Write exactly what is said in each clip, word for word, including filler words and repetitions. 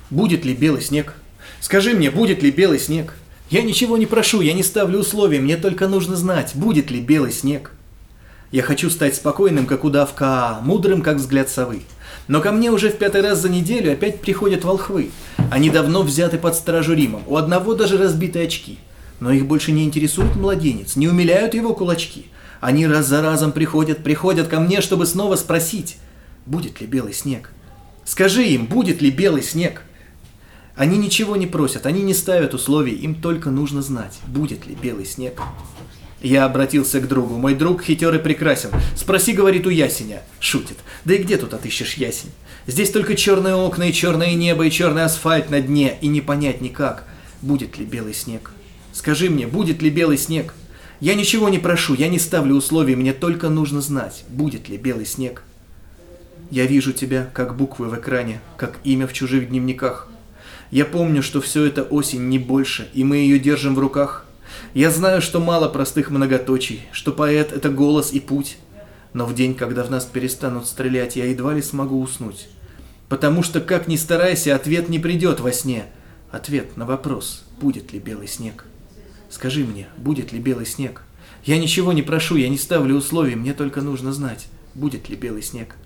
Будет ли белый снег? Скажи мне, будет ли белый снег? Я ничего не прошу, я не ставлю условий, мне только нужно знать, будет ли белый снег. Я хочу стать спокойным, как удав Каа, мудрым, как взгляд совы. Но ко мне уже в пятый раз за неделю опять приходят волхвы. Они давно взяты под стражу Римом, у одного даже разбиты очки. Но их больше не интересует младенец, не умиляют его кулачки. Они раз за разом приходят, приходят ко мне, чтобы снова спросить, будет ли белый снег. Скажи им, будет ли белый снег. Они ничего не просят, они не ставят условий, им только нужно знать, будет ли белый снег. Я обратился к другу. Мой друг хитер и прекрасен. Спроси, говорит, у ясеня. Шутит. Да и где тут отыщешь ясень? Здесь только черные окна и черное небо, и черный асфальт на дне, и не понять никак, будет ли белый снег. Скажи мне, будет ли белый снег? Я ничего не прошу, я не ставлю условий, мне только нужно знать, будет ли белый снег. Я вижу тебя, как буквы в экране, как имя в чужих дневниках. Я помню, что все это осень, не больше, и мы ее держим в руках. Я знаю, что мало простых многоточий, что поэт — это голос и путь. Но в день, когда в нас перестанут стрелять, я едва ли смогу уснуть. Потому что, как ни старайся, ответ не придет во сне. Ответ на вопрос, будет ли белый снег. Скажи мне, будет ли белый снег? Я ничего не прошу, я не ставлю условий, мне только нужно знать, будет ли белый снег.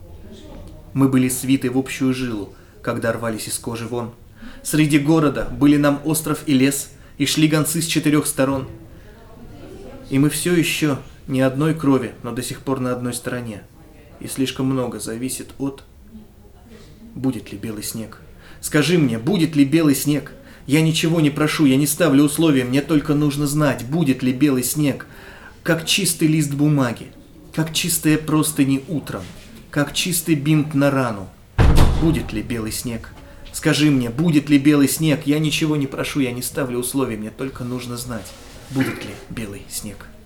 Мы были свиты в общую жилу, когда рвались из кожи вон. Среди города были нам остров и лес, и шли гонцы с четырех сторон. И мы все еще не одной крови, но до сих пор на одной стороне. И слишком много зависит от... Будет ли белый снег? Скажи мне, будет ли белый снег? Я ничего не прошу, я не ставлю условия, мне только нужно знать, будет ли белый снег. Как чистый лист бумаги, как чистые простыни утром, как чистый бинт на рану. Будет ли белый снег? Скажи мне, будет ли белый снег? Я ничего не прошу, я не ставлю условий, мне только нужно знать, будет ли белый снег.